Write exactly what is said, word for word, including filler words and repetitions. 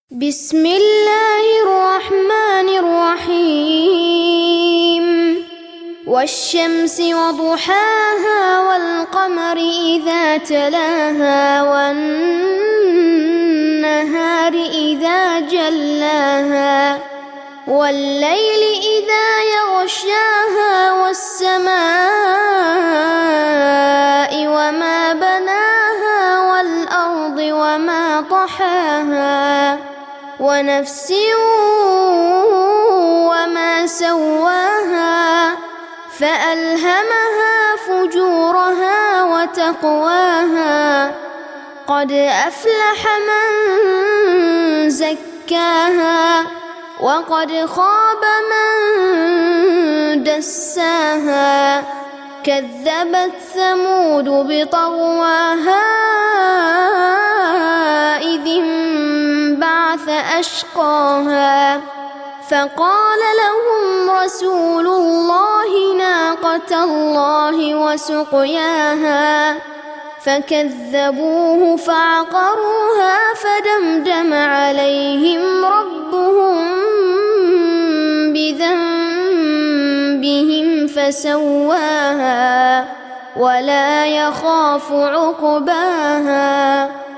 بسم الله الرحمن الرحيم والشمس وضحاها والقمر إذا تلاها والنهار إذا جلاها والليل إذا يغشاها والسماء وما بناها والأرض وما طحاها ونفس وما سواها فألهمها فجورها وتقواها قد أفلح من زكاها وقد خاب من دساها كذبت ثمود بطغواها إذ انبعث أشقاها فقال لهم رسول الله ناقة الله وسقياها فكذبوه فعقروها فدمدم عليهم ربهم بذنبهم فسواها ولا يخاف عقباها.